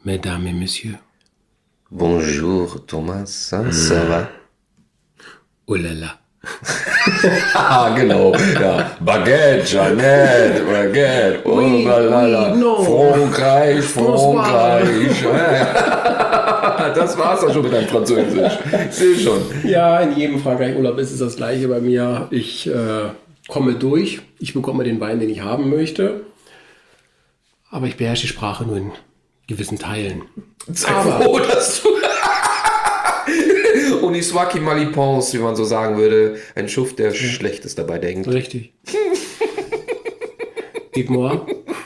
Mesdames et Messieurs. Bonjour Thomas, ça va? Oh là là. Ah, genau. Ja. Baguette, Jeannette, Baguette, oh Oui, la la la. oui, non. Frankreich, Bonsoir. Frankreich. Ja. Das war's dann schon mit deinem Französisch. Ich sehe schon. Ja, in jedem Frankreich-Urlaub ist es das Gleiche bei mir. Ich komme durch. Ich bekomme den Wein, den ich haben möchte. Aber ich beherrsche die Sprache nur in gewissen Teilen. Sei froh, dass du... Uniswaki Malipons, wie man so sagen würde. Ein Schuft, der Schlechtes dabei denkt. Richtig. Dites-moi.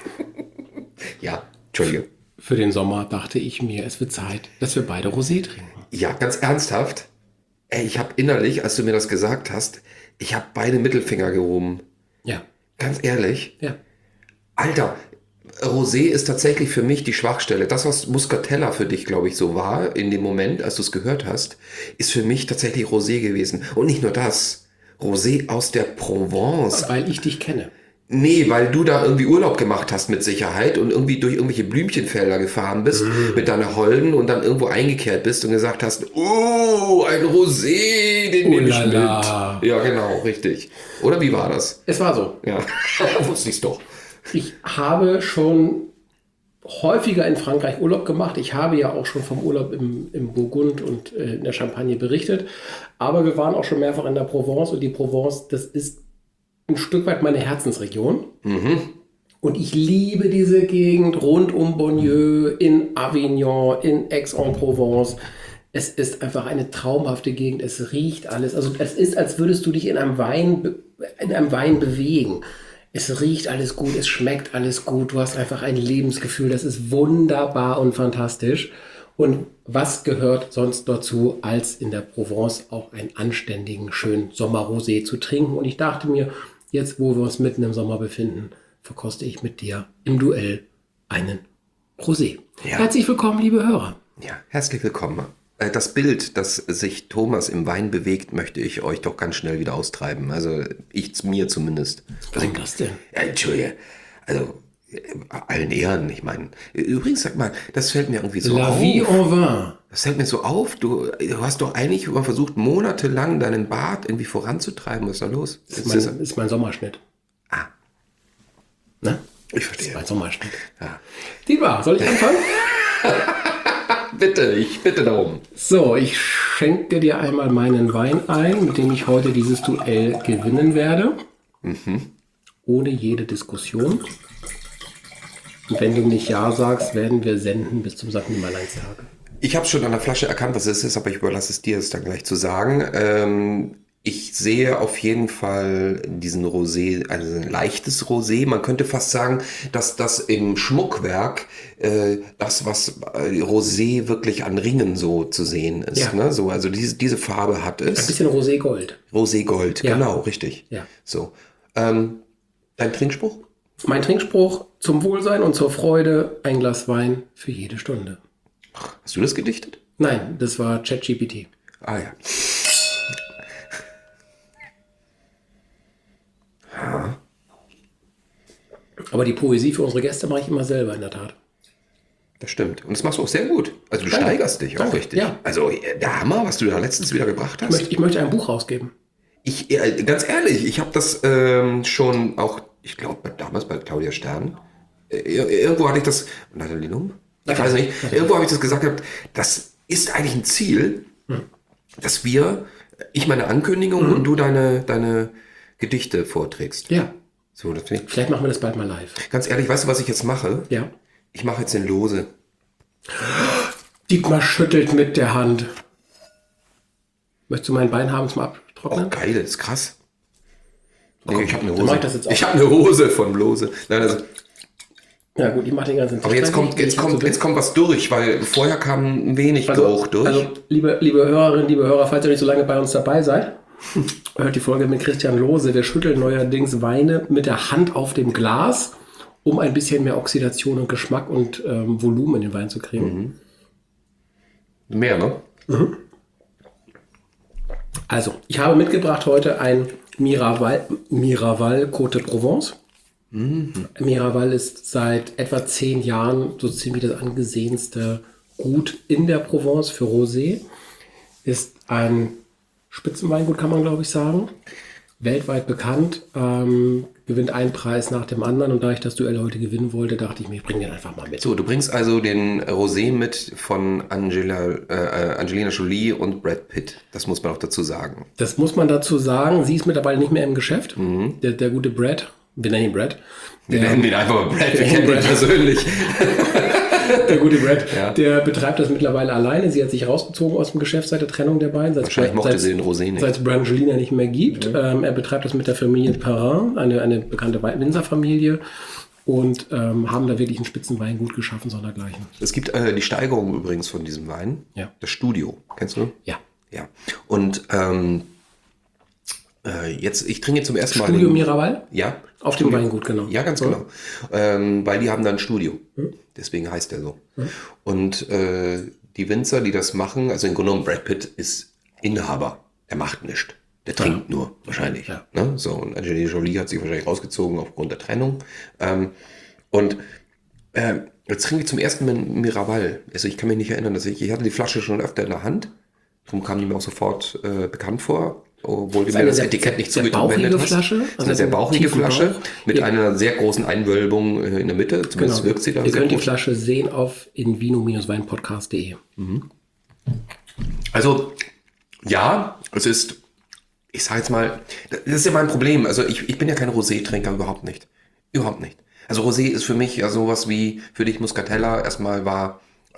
Ja, Entschuldige. Für den Sommer dachte ich mir, es wird Zeit, dass wir beide Rosé trinken. Ja, ganz ernsthaft. Ey, ich habe innerlich, als du mir das gesagt hast, ich habe beide Mittelfinger gehoben. Ja. Ganz ehrlich. Ja. Alter, Rosé ist tatsächlich für mich die Schwachstelle. Das, was Muscatella für dich, glaube ich, so war, in dem Moment, als du es gehört hast, ist für mich tatsächlich Rosé gewesen. Und nicht nur das. Rosé aus der Provence. Weil ich dich kenne. Nee, weil du da irgendwie Urlaub gemacht hast mit Sicherheit und irgendwie durch irgendwelche Blümchenfelder gefahren bist mit deiner Holden und dann irgendwo eingekehrt bist und gesagt hast, oh, ein Rosé, den nehme ich mit. Lala. Ja, genau, richtig. Oder wie war das? Es war so. Ja, wusste ich's doch. Ich habe schon häufiger in Frankreich Urlaub gemacht. Ich habe ja auch schon vom Urlaub im Burgund und in der Champagne berichtet. Aber wir waren auch schon mehrfach in der Provence. Und die Provence, das ist ein Stück weit meine Herzensregion. Und ich liebe diese Gegend rund um Bonnieu, in Avignon, in Aix-en-Provence. Es ist einfach eine traumhafte Gegend. Es riecht alles. Also es ist, als würdest du dich in einem Wein bewegen. Es riecht alles gut, es schmeckt alles gut. Du hast einfach ein Lebensgefühl. Das ist wunderbar und fantastisch. Und was gehört sonst dazu, als in der Provence auch einen anständigen, schönen Sommerrosé zu trinken? Und ich dachte mir, jetzt wo wir uns mitten im Sommer befinden, verkoste ich mit dir im Duell einen Rosé. Ja. Herzlich willkommen, liebe Hörer. Ja, herzlich willkommen. Das Bild, das sich Thomas im Wein bewegt, möchte ich euch doch ganz schnell wieder austreiben. Also mir zumindest. Was das denn? Ja, Entschuldige. Also allen Ehren, ich meine. Übrigens, sag mal, das fällt mir irgendwie so La auf. vie en vin. Das fällt mir so auf. Du hast doch eigentlich immer versucht, monatelang deinen Bart irgendwie voranzutreiben. Was ist da los? Ist mein Sommerschnitt. Ah. Ne? Ich Das verstehe. ist mein Sommerschnitt. Ja. Dietmar, soll ich anfangen? Bitte, ich bitte darum. So, ich schenke dir einmal meinen Wein ein, mit dem ich heute dieses Duell gewinnen werde. Ohne jede Diskussion. Und wenn du nicht Ja sagst, werden wir senden bis zum St. Nimmerleinstag. Ich habe schon an der Flasche erkannt, was es ist, aber ich überlasse es dir, es dann gleich zu sagen. Ich sehe auf jeden Fall diesen Rosé, also ein leichtes Rosé. Man könnte fast sagen, dass das im Schmuckwerk das, was Rosé wirklich an Ringen so zu sehen ist. Ja. Ne? So, also diese Farbe hat Ein es. bisschen Roségold. Roségold, Ja. genau, richtig. Ja. So. Dein Trinkspruch? Mein Trinkspruch: zum Wohlsein und zur Freude ein Glas Wein für jede Stunde. Hast du das gedichtet? Nein, das war ChatGPT. Ah ja. Aber die Poesie für unsere Gäste mache ich immer selber, in der Tat. Das stimmt. Und das machst du auch sehr gut. Also du Danke. steigerst dich auch Danke. richtig. Ja. Also der Hammer, was du da letztens wieder gebracht hast. Ich möchte ein Buch rausgeben. Ganz ehrlich, ich habe das schon auch, ich glaube damals bei Claudia Stern, irgendwo hatte ich das, Nathalie Lump? Ich weiß nicht, irgendwo habe ich das gesagt gehabt, das ist eigentlich ein Ziel, dass ich meine Ankündigung und du deine Gedichte vorträgst. Ja, So, das finde ich, vielleicht machen wir das bald mal live. ganz ehrlich, weißt du, was ich jetzt mache? Ja. Ich mache jetzt den Lose. Dietmar schüttelt mit der Hand. Möchtest du mein Bein haben zum Oh, Abtrocknen? geil, das ist krass. Nee, komm, ich habe eine dann Hose. mach ich das jetzt auch. Ich habe eine Hose von Lose. Nein, also, Ja gut, ich mache den ganzen Tisch. aber jetzt fertig. kommt was durch, weil vorher kam ein wenig Geruch durch. Also, liebe Hörerinnen, liebe Hörer, falls ihr nicht so lange bei uns dabei seid, hört die Folge mit Christian Lose. Wir schütteln neuerdings Weine mit der Hand auf dem Glas, um ein bisschen mehr Oxidation und Geschmack und Volumen in den Wein zu kriegen. Mehr, ne? Also, ich habe mitgebracht heute ein Miraval Côte de Provence. Miraval ist seit etwa 10 Jahren so ziemlich das angesehenste Gut in der Provence für Rosé. Ist ein Spitzenweingut, kann man glaube ich sagen. Weltweit bekannt, gewinnt einen Preis nach dem anderen. Und da ich das Duell heute gewinnen wollte, dachte ich mir, ich bringe den einfach mal mit. So, du bringst also den Rosé mit von Angelina Jolie und Brad Pitt. Das muss man auch dazu sagen. Das muss man dazu sagen. Sie ist mittlerweile nicht mehr im Geschäft. Der gute Brad, wir nennen ihn Brad. Wir nennen ihn einfach mal Brad, wir kennen ihn persönlich. Der gute Brad, der betreibt das mittlerweile alleine. Sie hat sich rausgezogen aus dem Geschäft seit der Trennung der beiden. Wahrscheinlich mochte sie den Rosé nicht. Seit es Brangelina nicht mehr gibt. Er betreibt das mit der Familie Perrin, eine bekannte Winzerfamilie. Und haben da wirklich einen Spitzenweingut geschaffen, sondergleichen. Es gibt die Steigerung übrigens von diesem Wein. Ja. Das Studio. Kennst du? Ja. Ja. Und jetzt, ich trinke zum ersten Mal. Studio Miraval? Ja. Auf dem Weingut, genau. Ja, ganz genau. Weil die haben da ein Studio. Deswegen heißt der so. Und die Winzer, die das machen, also im Grunde genommen, Brad Pitt ist Inhaber. Er macht nichts. Der trinkt nur, wahrscheinlich. Ja. Ne? So, und Angelina Jolie hat sich wahrscheinlich rausgezogen aufgrund der Trennung. Jetzt trinke ich zum ersten Mal Miraval. Also ich kann mich nicht erinnern, dass ich hatte die Flasche schon öfter in der Hand. Darum kam die mir auch sofort bekannt vor. Obwohl du mir das Etikett nicht zugewendet hast. Flasche? Das ist eine sehr bauchige Flasche mit einer sehr großen Einwölbung in der Mitte. Zumindest wirkt sie da Ihr sehr könnt gut. die Flasche sehen auf invino-weinpodcast.de. Also, ja, es ist, ich sage jetzt mal, das ist ja mein Problem. Also ich bin ja kein Rosé-Trinker, überhaupt nicht. Überhaupt nicht. Also Rosé ist für mich ja sowas wie, für dich Muscatella erstmal war,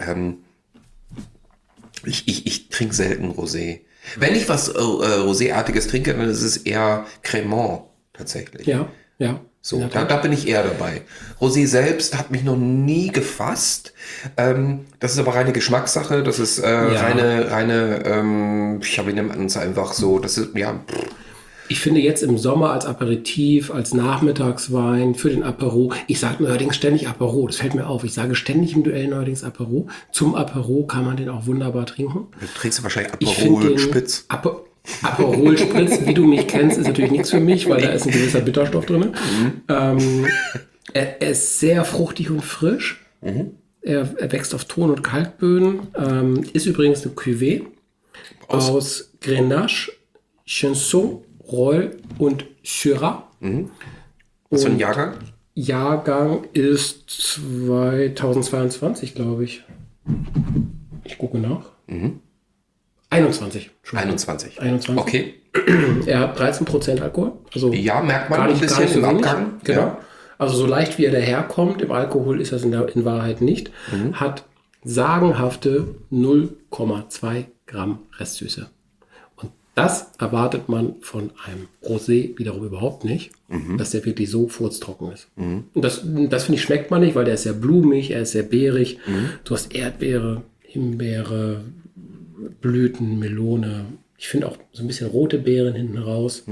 ich trinke selten Rosé. Wenn ich was Roséartiges trinke, dann ist es eher Cremant tatsächlich. Ja, ja. So, da bin ich eher dabei. Rosé selbst hat mich noch nie gefasst. Das ist aber reine Geschmackssache. Das ist reine, wie nennt man es einfach so. Das ist, ja. Ich finde jetzt im Sommer als Aperitif, als Nachmittagswein für den Apero, ich sage neuerdings ständig Apero, das fällt mir auf, ich sage ständig im Duell neuerdings Apero. Zum Apero kann man den auch wunderbar trinken. Du trinkst wahrscheinlich Aperol Spritz. Aperol Spritz, wie du mich kennst, ist natürlich nichts für mich, weil da ist ein gewisser Bitterstoff drin. Er ist sehr fruchtig und frisch. Er wächst auf Ton- und Kalkböden. Ist übrigens eine Cuvée aus Grenache, Cinsault, Roll und Syrah. Was für ein Jahrgang? Jahrgang ist 2022, glaube ich. Ich gucke nach. 21. 21. Okay. Er hat 13% Alkohol. Also ja, merkt man ein bisschen im Abgang. Genau. Ja. Also so leicht wie er daherkommt, im Alkohol ist das in Wahrheit nicht. Hat sagenhafte 0,2 Gramm Restsüße. Das erwartet man von einem Rosé wiederum überhaupt nicht, dass der wirklich so furztrocken ist. Und das finde ich, schmeckt man nicht, weil der ist sehr blumig, er ist sehr beerig. Du hast Erdbeere, Himbeere, Blüten, Melone. Ich finde auch so ein bisschen rote Beeren hinten raus.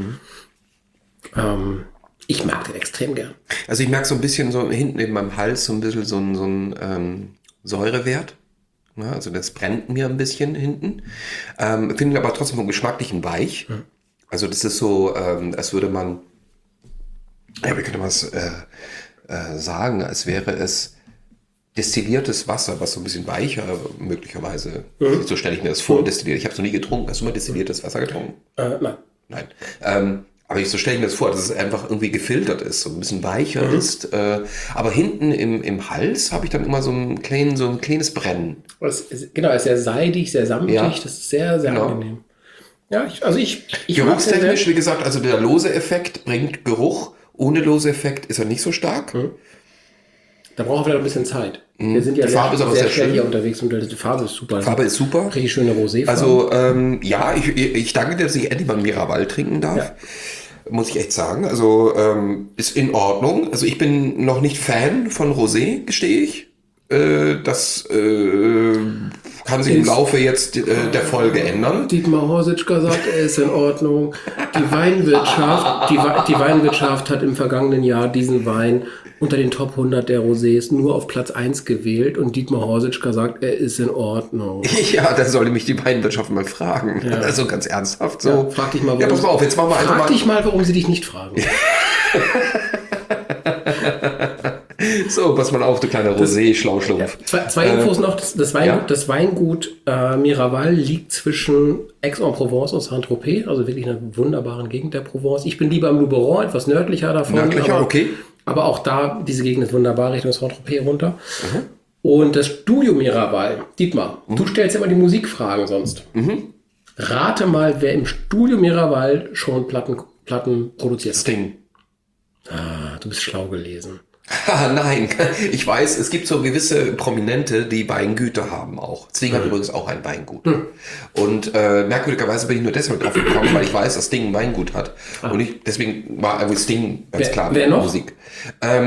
Ich mag den extrem gern. Also ich merke so ein bisschen so hinten in meinem Hals so ein bisschen so ein Säurewert. Ja, also das brennt mir ein bisschen hinten. Finde ihn aber trotzdem vom Geschmacklichen weich. Also das ist so, als würde man, ja, wie könnte man es sagen, als wäre es destilliertes Wasser, was so ein bisschen weicher möglicherweise, so stelle ich mir das vor, destilliert. Ich habe es noch nie getrunken. Hast du mal destilliertes Wasser getrunken? Nein. Aber so stelle ich mir das vor, dass es einfach irgendwie gefiltert ist, so ein bisschen weicher ist. Aber hinten im Hals habe ich dann immer so ein kleines Brennen. Genau, er ist sehr seidig, sehr samtig. Ja. Das ist sehr, sehr angenehm. Ja, ich Geruchstechnisch, wie gesagt, also der lose Effekt bringt Geruch. Ohne lose Effekt ist er nicht so stark. Da brauchen wir ein bisschen Zeit. Wir sind ja die Farbe ist aber sehr schnell schön. hier unterwegs und die Farbe ist super. Die Farbe ist super. Richtig schöne Roséfarbe. Also, ja, ich danke dir, dass ich endlich mal Miraval trinken darf. Ja. Muss ich echt sagen. Also, ist in Ordnung. Also, ich bin noch nicht Fan von Rosé, gestehe ich. Das kann sich im Laufe jetzt der Folge ändern. Dietmar Horsitschka sagt, er ist in Ordnung. Die Weinwirtschaft hat im vergangenen Jahr diesen Wein unter den Top 100 der Rosés nur auf Platz 1 gewählt und Dietmar Horsitschka sagt, er ist in Ordnung. Ja, da sollte mich die Weinwirtschaft mal fragen. Ja. Also ganz ernsthaft. So. Ja, frag dich mal, pass mal auf, jetzt machen wir einfach mal. Frag dich mal, warum sie dich nicht fragen. So, pass mal auf, du kleiner Rosé-Schlauschlumpf. Zwei Infos noch. Das Weingut Miraval liegt zwischen Aix-en-Provence und Saint-Tropez, also wirklich in einer wunderbaren Gegend der Provence. Ich bin lieber im Luberon, etwas nördlicher davon. Nördlicher, okay. Aber auch da, diese Gegend ist wunderbar, Richtung Saint-Tropez runter. Und das Studio Miraval, Dietmar, du stellst immer die Musikfragen sonst. Rate mal, wer im Studio Miraval schon Platten produziert hat. Sting. Ah, du bist schlau gelesen. Nein, ich weiß, es gibt so gewisse Prominente, die Weingüter haben auch. Sting hat übrigens auch ein Weingut. Und merkwürdigerweise bin ich nur deshalb drauf gekommen, weil ich weiß, dass Sting ein Weingut hat. Und deswegen war Sting ganz klar wer noch? Musik. Der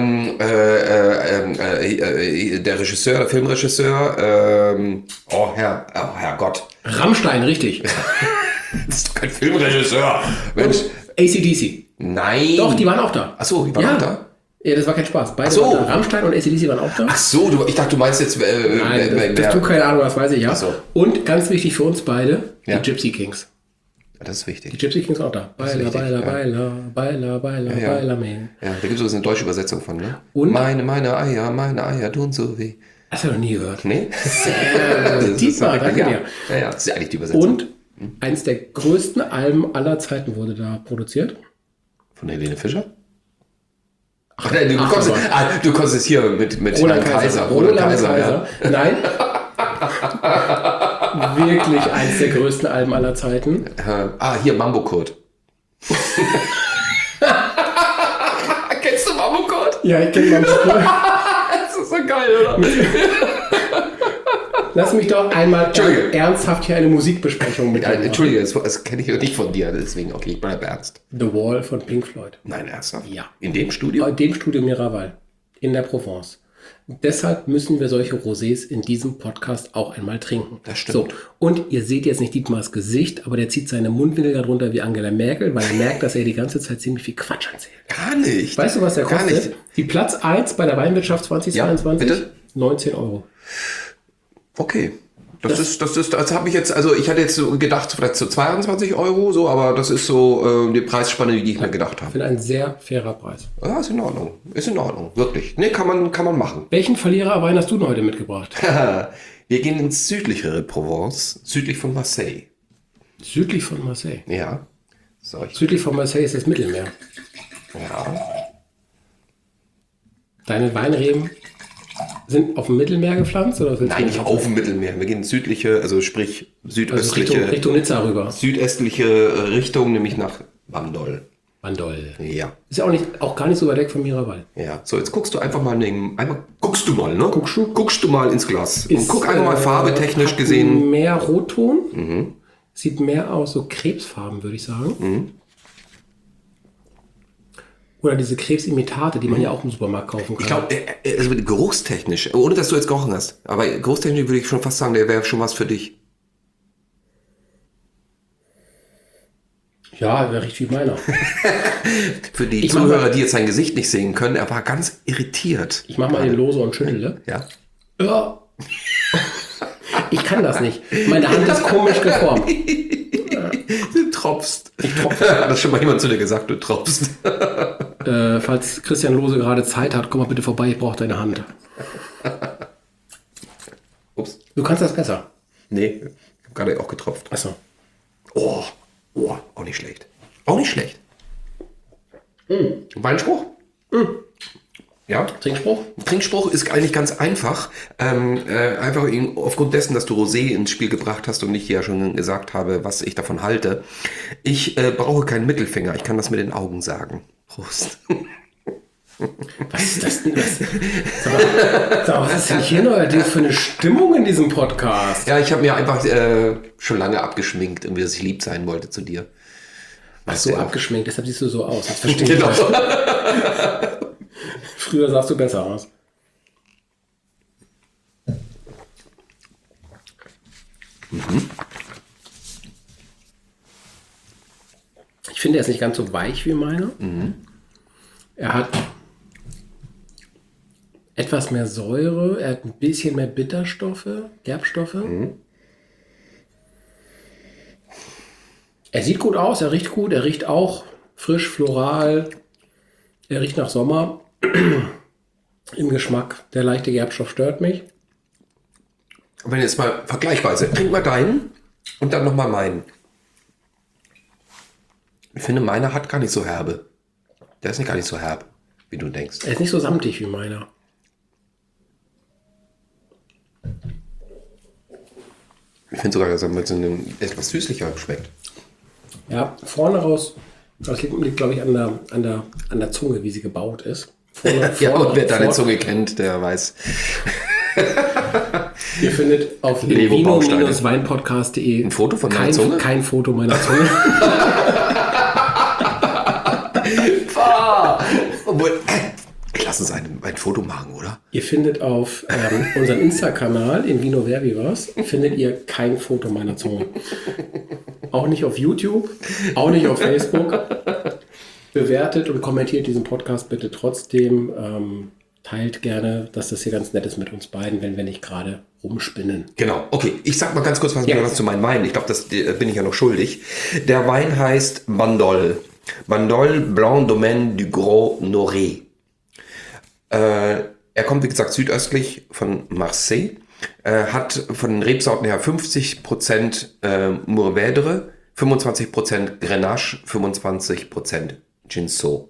Regisseur, der Filmregisseur, Herrgott. Rammstein, richtig. Das ist doch kein Filmregisseur. Mensch. AC/DC. Nein. Doch, die waren auch da. Achso, die waren auch da? Ja, das war kein Spaß. Beide Ach so. waren da. Rammstein und AC/DC waren auch da. Ach so, ich dachte, du meinst jetzt... Nein, das du keine Ahnung, das weiß ich ja. Ach so. Und ganz wichtig für uns beide, die Gypsy Kings. Das ist wichtig. Die Gypsy Kings auch da. Baila, baila, baila, baila, baila, baila, man. Ja, da gibt es eine deutsche Übersetzung von, ne? Und? Meine Eier tun so weh. Das hast du noch nie gehört. Nee? Sehr gut. Dietmar, danke dir. Ja, das ist ja eigentlich die Übersetzung. Und eins der größten Alben aller Zeiten wurde da produziert. Von Helene Fischer? Ach nein, du kommst jetzt hier mit Roland Kaiser. Roland Kaiser. Ja. Nein. Wirklich eins der größten Alben aller Zeiten. Hier Mambo Kurt. Kennst du Mambo Kurt? Ja, ich kenne Mambo Kurt. Das ist so geil, oder? Lass mich doch einmal ernsthaft hier eine Musikbesprechung mit dir machen. Entschuldige, das kenne ich nicht von dir, deswegen, okay, ich bleibe ernst. The Wall von Pink Floyd. Nein, ernsthaft? Ja. In dem Studio? In dem Studio Miraval. In der Provence. Deshalb müssen wir solche Rosés in diesem Podcast auch einmal trinken. Das stimmt. So, und ihr seht jetzt nicht Dietmars Gesicht, aber der zieht seine Mundwinkel darunter wie Angela Merkel, weil er merkt, dass er die ganze Zeit ziemlich viel Quatsch erzählt. Gar nicht. Weißt du, was der kostet? Gar nicht. Die Platz 1 bei der Weinwirtschaft 2022? Ja, bitte? 19 Euro. Okay. Das habe ich jetzt, also ich hatte jetzt so gedacht, vielleicht so 22 Euro, so, aber das ist so die Preisspanne, die ich mir gedacht habe. Ich finde ein sehr fairer Preis. Ja, ist in Ordnung. Ist in Ordnung, wirklich. Nee, kann man machen. Welchen Verliererwein hast du denn heute mitgebracht? Wir gehen ins südlichere Provence, südlich von Marseille. Südlich von Marseille? Ja. Südlich von Marseille ist das Mittelmeer. Ja. Deine Weinreben sind auf dem Mittelmeer gepflanzt? Oder Nein, nicht auf dem Mittelmeer. Wir gehen ins südliche, also sprich südöstliche. Also Richtung Nizza rüber. Südöstliche Richtung, nämlich nach Bandol. Bandol. Ja. Ist ja auch gar nicht so weit weg von Miraval. Ja. So, jetzt guckst du einfach mal guckst du mal, ne? Guckst du mal ins Glas. Und guck einfach mal farbetechnisch gesehen. Mehr Rotton. Sieht mehr aus so Krebsfarben, würde ich sagen. Oder diese Krebsimitate, die man ja auch im Supermarkt kaufen kann. Ich glaube, also geruchstechnisch, ohne dass du jetzt gerochen hast, aber geruchstechnisch würde ich schon fast sagen, der wäre schon was für dich. Ja, der riecht wie meiner. Für die Zuhörer, die jetzt sein Gesicht nicht sehen können, er war ganz irritiert. Ich mach mal den Lose und schüttle. Ja. Ja. Ich kann das nicht. Meine Hand ist komisch geformt. Du tropfst. Ich tropfe. Hat das schon mal jemand zu dir gesagt, du tropfst? Falls Christian Lose gerade Zeit hat, komm mal bitte vorbei, ich brauche deine Hand. Ups. Du kannst das besser. Nee, ich habe gerade auch getropft. Achso. Oh, auch nicht schlecht. Auch nicht schlecht. Weinspruch? Ja. Trinkspruch ist eigentlich ganz einfach. Einfach aufgrund dessen, dass du Rosé ins Spiel gebracht hast und ich ja schon gesagt habe, was ich davon halte. Ich brauche keinen Mittelfinger. Ich kann das mit den Augen sagen. Prost. Was ist das denn? Was ist denn hier neuerdings für eine Stimmung in diesem Podcast? Ja, ich habe mir einfach schon lange abgeschminkt, irgendwie, dass ich lieb sein wollte zu dir. Ach so, abgeschminkt, deshalb siehst du so aus. Das verstehe ich nicht. Früher sahst du besser aus. Ich finde, er ist nicht ganz so weich wie meiner. Er hat etwas mehr Säure, er hat ein bisschen mehr Bitterstoffe, Gerbstoffe. Er sieht gut aus, er riecht gut, er riecht auch frisch, floral. Er riecht nach Sommer. im Geschmack. Der leichte Gerbstoff stört mich. Wenn jetzt mal vergleichsweise, trink mal deinen und dann nochmal meinen. Ich finde, meiner hat gar nicht so herbe. Der ist nicht gar nicht so herb, wie du denkst. Er ist nicht so samtig wie meiner. Ich finde sogar, dass er mit so einem etwas süßlicher schmeckt. Ja, vorne raus, das liegt glaube ich, an der Zunge, wie sie gebaut ist. Ja, und wer deine Zunge kennt, der weiß. Ihr findet auf vino-weinpodcast.de ein Foto von deiner Zunge? Kein Foto meiner Zunge. Lass uns ein Foto machen, oder? Ihr findet auf unserem Insta-Kanal in Vino Verbivas findet ihr kein Foto meiner Zunge. Auch nicht auf YouTube, auch nicht auf Facebook. Bewertet und kommentiert diesen Podcast bitte trotzdem. Teilt gerne, dass das hier ganz nett ist mit uns beiden, wenn wir nicht gerade rumspinnen. Genau, okay. Ich sag mal ganz kurz was zu meinem Wein. Ich glaube, das bin ich ja noch schuldig. Der Wein heißt Bandol. Bandol Blanc Domaine du Gros Noré. Er kommt, wie gesagt, südöstlich von Marseille. Hat von den Rebsorten her 50% Mourvèdre, 25% Grenache, 25% Cinsault.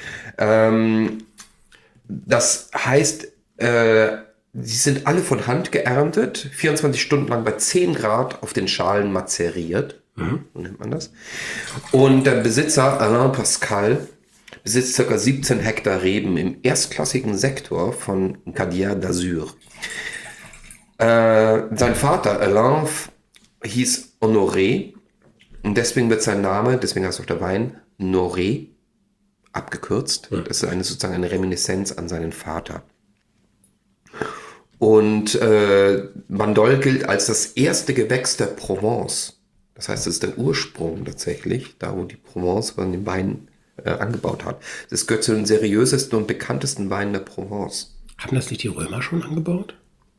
Das heißt, sie sind alle von Hand geerntet, 24 Stunden lang bei 10 Grad auf den Schalen mazeriert. So nennt man das. Und der Besitzer, Alain Pascal, besitzt ca. 17 Hektar Reben im erstklassigen Sektor von Cadière d'Azur. Sein Vater, Alain, hieß Honoré und deswegen wird sein Name, deswegen heißt auch der Wein, Noré, abgekürzt. Das ist sozusagen eine Reminiszenz an seinen Vater. Und Bandol gilt als das erste Gewächs der Provence. Das heißt, es ist der Ursprung tatsächlich, da wo die Provence von den Wein angebaut hat. Das gehört zu den seriösesten und bekanntesten Weinen der Provence. Haben das nicht die Römer schon angebaut?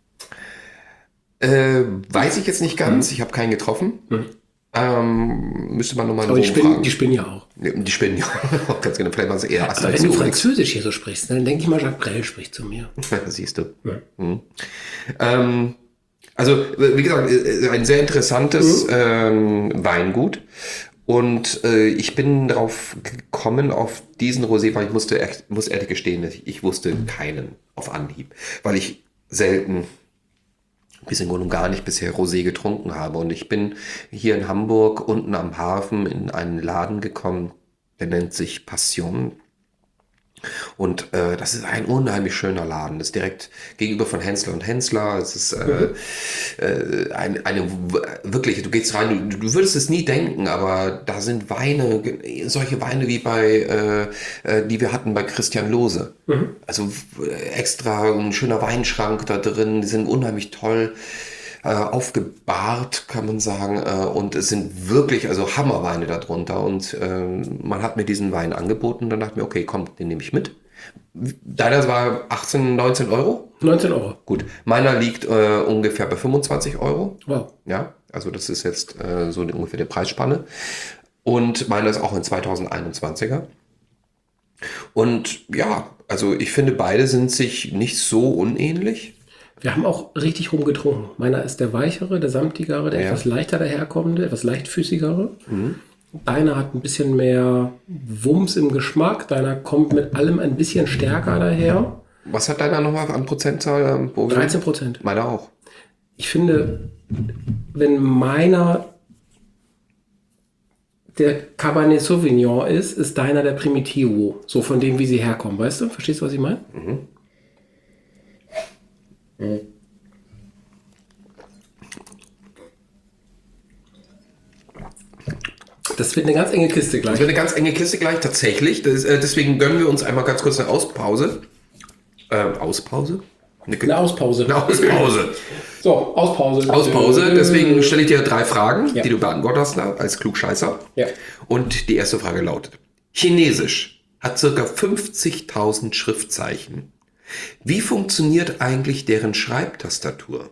Weiß ich jetzt nicht ganz. Ich habe keinen getroffen. Müsste man nochmal fragen. Die spinnen ja auch. Die spinnen ja auch. Ganz genau. Vielleicht waren sie eher Aber wenn du Französisch hier so sprichst, dann denke ich mal, Jacques Brel spricht zu mir. Siehst du. Ja. Also, wie gesagt, ein sehr interessantes Weingut. Und ich bin drauf gekommen, auf diesen Rosé, weil ich muss ehrlich gestehen, ich wusste keinen auf Anhieb. Weil ich selten bis im Grunde gar nicht bisher Rosé getrunken habe. Und ich bin hier in Hamburg unten am Hafen in einen Laden gekommen, der nennt sich Passion. Und das ist ein unheimlich schöner Laden. Das ist direkt gegenüber von Hensler und Hensler. Es ist eine wirklich, du gehst rein, du würdest es nie denken, aber da sind Weine, solche Weine wie die wir hatten bei Christian Lohse. Also extra ein schöner Weinschrank da drin, die sind unheimlich toll aufgebahrt, kann man sagen. Und es sind wirklich also Hammerweine darunter. Und man hat mir diesen Wein angeboten. Dann dachte ich mir, okay, komm, den nehme ich mit. Deiner war 18, 19 Euro? 19 Euro. Gut. Meiner liegt ungefähr bei 25 Euro. Wow. Ja, also das ist jetzt so ungefähr die Preisspanne. Und meiner ist auch ein 2021er. Und ja, also ich finde, beide sind sich nicht so unähnlich. Wir haben auch richtig rumgetrunken. Meiner ist der weichere, der samtigere, der etwas leichter daherkommende, etwas leichtfüßigere. Deiner hat ein bisschen mehr Wumms im Geschmack. Deiner kommt mit allem ein bisschen stärker daher. Was hat deiner nochmal an Prozentzahl? 13%. Meiner auch. Ich finde, wenn meiner der Cabernet Sauvignon ist deiner der Primitivo. So von dem, wie sie herkommen. Weißt du? Verstehst du, was ich meine? Das wird eine ganz enge Kiste gleich. Das wird eine ganz enge Kiste gleich, tatsächlich. Deswegen gönnen wir uns einmal ganz kurz eine Auspause. Auspause? Eine Auspause. Eine Auspause. So, Auspause. Auspause. Deswegen stelle ich dir 3 Fragen, die du beantwortet hast als Klugscheißer. Ja. Und die erste Frage lautet: Chinesisch hat ca. 50.000 Schriftzeichen. Wie funktioniert eigentlich deren Schreibtastatur?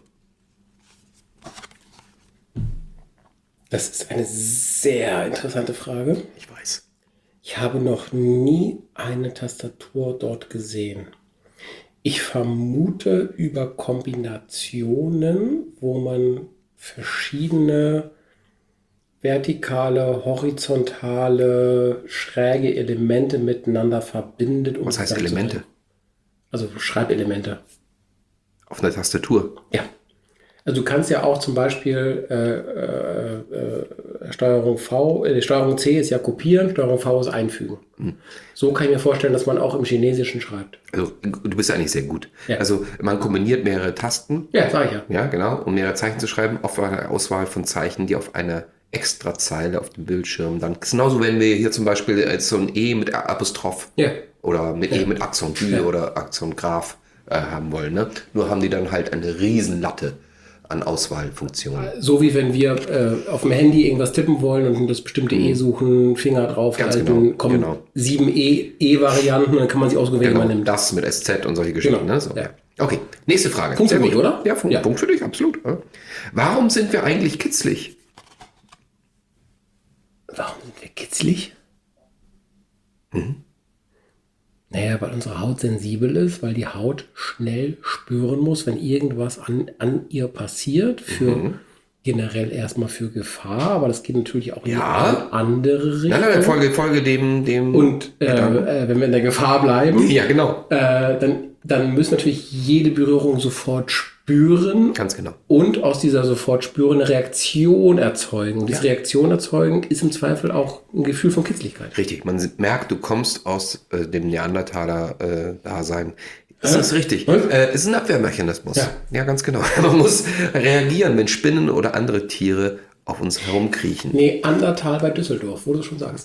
Das ist eine sehr interessante Frage. Ich weiß. Ich habe noch nie eine Tastatur dort gesehen. Ich vermute über Kombinationen, wo man verschiedene vertikale, horizontale, schräge Elemente miteinander verbindet. Was heißt Elemente? Also Schreibelemente. Auf einer Tastatur? Ja. Also du kannst ja auch zum Beispiel Steuerung C ist ja kopieren, Steuerung V ist einfügen. So kann ich mir vorstellen, dass man auch im Chinesischen schreibt. Also du bist eigentlich sehr gut. Ja. Also man kombiniert mehrere Tasten. Ja, sag ich ja. Ja, genau, um mehrere Zeichen zu schreiben, auf eine Auswahl von Zeichen, die auf einer Extrazeile auf dem Bildschirm dann. Genauso wenn wir hier zum Beispiel jetzt so ein E mit Apostroph oder mit E mit Akzent oder Akzent Graph haben wollen. Ne? Nur haben die dann halt eine Riesenlatte an Auswahlfunktionen. So wie wenn wir auf dem Handy irgendwas tippen wollen und das bestimmte E suchen, Finger draufhalten, kommen 7 E-Varianten und dann kann man sich aussuchen, welche man nimmt. Das mit SZ und solche Geschichten. Genau. Ne? So. Ja. Okay, nächste Frage. Punkt für mich, oder? Ja, Punkt für dich, absolut. Warum sind wir eigentlich kitzlig? Warum sind wir kitzlig? Naja, weil unsere Haut sensibel ist, weil die Haut schnell spüren muss, wenn irgendwas an ihr passiert, generell erstmal für Gefahr, aber das geht natürlich auch in eine andere Richtung. Nein, Folge dem. Und wenn wir in der Gefahr bleiben, ja, genau. dann müssen natürlich jede Berührung sofort spüren. Ganz genau. Und aus dieser sofort spüren eine Reaktion erzeugen. Diese Reaktion erzeugen ist im Zweifel auch ein Gefühl von Kitzligkeit. Richtig, man merkt, du kommst aus dem Neandertaler-Dasein. Das ist richtig. Es ist ein Abwehrmechanismus. Ja, ganz genau. Man muss reagieren, wenn Spinnen oder andere Tiere auf uns herumkriechen. Neandertal bei Düsseldorf, wo du schon sagst.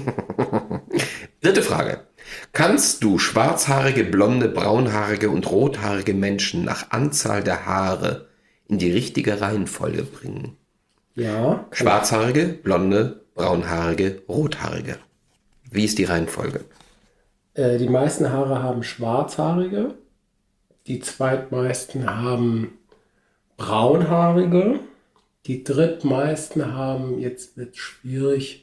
Dritte Frage. Kannst du schwarzhaarige, blonde, braunhaarige und rothaarige Menschen nach Anzahl der Haare in die richtige Reihenfolge bringen? Ja. Schwarzhaarige, blonde, braunhaarige, rothaarige. Wie ist die Reihenfolge? Die meisten Haare haben schwarzhaarige. Die zweitmeisten haben braunhaarige. Die drittmeisten haben, jetzt wird es schwierig,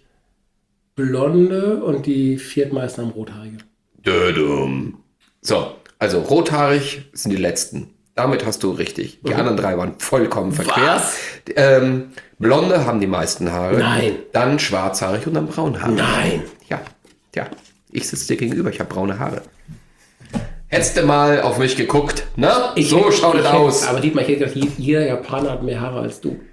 blonde und die viertmeisten haben rothaarige. Dödum. So, also rothaarig sind die letzten. Damit hast du richtig. Die anderen drei waren vollkommen verquer. Blonde haben die meisten Haare. Nein. Dann schwarzhaarig und dann braunhaarig. Nein. Ja. Ich sitze dir gegenüber, ich habe braune Haare. Hättest du mal auf mich geguckt, ne? So schaut es aus. Aber Dietmar, ich hätte gedacht, jeder Japaner hat mehr Haare als du.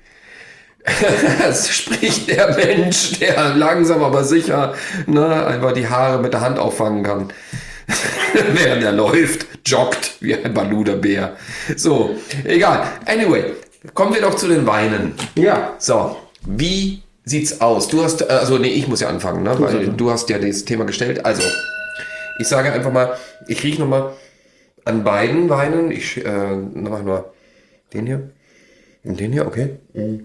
Es spricht der Mensch, der langsam aber sicher einfach die Haare mit der Hand auffangen kann. Während er läuft, joggt wie ein Baluda-Bär. So, egal. Anyway, kommen wir doch zu den Weinen. Ja. So, wie sieht's aus? Du hast, ich muss ja anfangen, ne? Weil du hast ja das Thema gestellt. Also, ich sage einfach mal, ich rieche nochmal an beiden Weinen. Ich mache nur den hier und den hier, okay.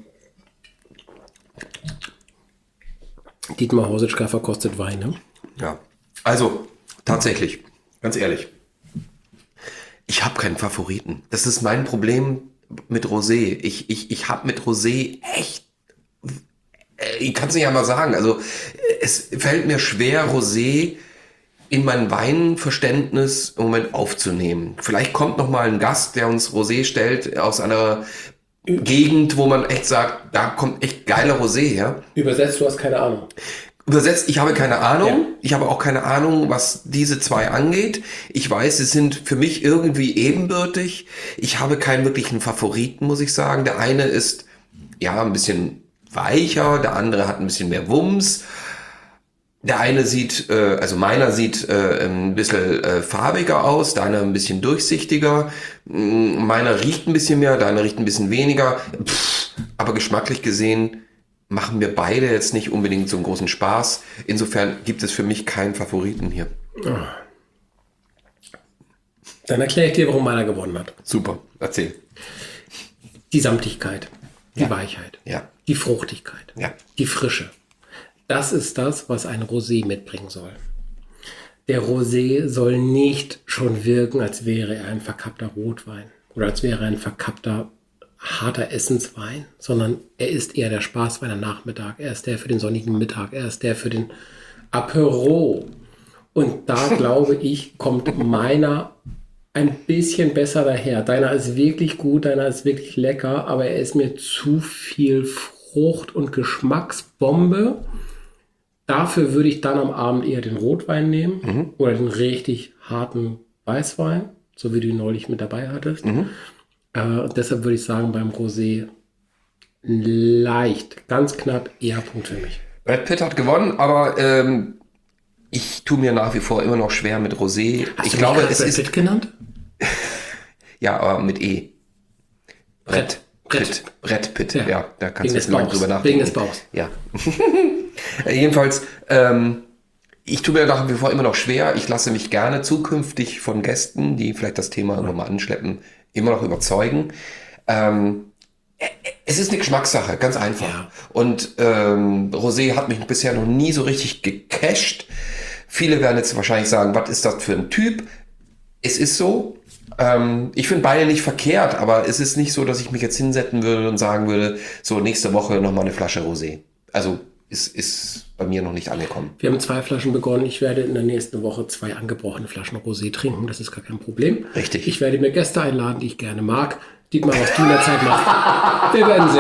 Dietmar Horsitschka verkostet Weine. Ja, also tatsächlich, ganz ehrlich, ich habe keinen Favoriten. Das ist mein Problem mit Rosé. Ich habe mit Rosé echt, ich kann es nicht einmal sagen, also es fällt mir schwer, Rosé in mein Weinverständnis im Moment aufzunehmen. Vielleicht kommt noch mal ein Gast, der uns Rosé stellt aus einer Gegend, wo man echt sagt, da kommt echt geiler Rosé her. Übersetzt, du hast keine Ahnung. Übersetzt, ich habe keine Ahnung. Ja. Ich habe auch keine Ahnung, was diese zwei angeht. Ich weiß, sie sind für mich irgendwie ebenbürtig. Ich habe keinen wirklichen Favoriten, muss ich sagen. Der eine ist ja ein bisschen weicher, der andere hat ein bisschen mehr Wumms. Der eine sieht, meiner sieht ein bisschen farbiger aus, deiner ein bisschen durchsichtiger, meiner riecht ein bisschen mehr, deiner riecht ein bisschen weniger. Aber geschmacklich gesehen machen mir beide jetzt nicht unbedingt so einen großen Spaß. Insofern gibt es für mich keinen Favoriten hier. Dann erkläre ich dir, warum meiner gewonnen hat. Super, erzähl. Die Samtigkeit, die Weichheit, die Fruchtigkeit, die Frische. Das ist das, was ein Rosé mitbringen soll. Der Rosé soll nicht schon wirken, als wäre er ein verkappter Rotwein oder als wäre er ein verkappter, harter Essenswein, sondern er ist eher der Spaßwein am Nachmittag. Er ist der für den sonnigen Mittag. Er ist der für den Apero. Und da glaube ich, kommt meiner ein bisschen besser daher. Deiner ist wirklich gut, deiner ist wirklich lecker, aber er ist mir zu viel Frucht- und Geschmacksbombe. Dafür würde ich dann am Abend eher den Rotwein nehmen oder den richtig harten Weißwein, so wie du ihn neulich mit dabei hattest. Und deshalb würde ich sagen, beim Rosé leicht, ganz knapp, eher Punkt für mich. Brad Pitt hat gewonnen, aber ich tue mir nach wie vor immer noch schwer mit Rosé. Hast du Brad Pitt genannt? Ja, aber mit E. Brett Pitt. Ja, da kannst du jetzt lang drüber nachdenken. Wegen des Bauchs. Ja. Jedenfalls, ich tue mir nach wie vor immer noch schwer. Ich lasse mich gerne zukünftig von Gästen, die vielleicht das Thema irgendwann mal anschleppen, immer noch überzeugen. Es ist eine Geschmackssache, ganz einfach. Ja. Und Rosé hat mich bisher noch nie so richtig gecasht. Viele werden jetzt wahrscheinlich sagen, was ist das für ein Typ? Es ist so. Ich finde beide nicht verkehrt, aber es ist nicht so, dass ich mich jetzt hinsetzen würde und sagen würde, so nächste Woche nochmal eine Flasche Rosé. Also ist bei mir noch nicht angekommen. Wir haben 2 Flaschen begonnen. Ich werde in der nächsten Woche 2 angebrochene Flaschen Rosé trinken. Das ist gar kein Problem. Richtig. Ich werde mir Gäste einladen, die ich gerne mag. Dietmar, was du in der Zeit machst. Wir werden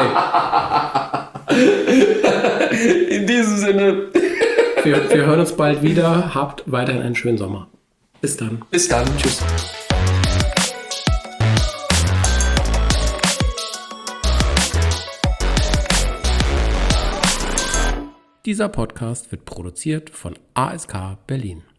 sehen. In diesem Sinne. Wir hören uns bald wieder. Habt weiterhin einen schönen Sommer. Bis dann. Bis dann. Tschüss. Dieser Podcast wird produziert von ASK Berlin.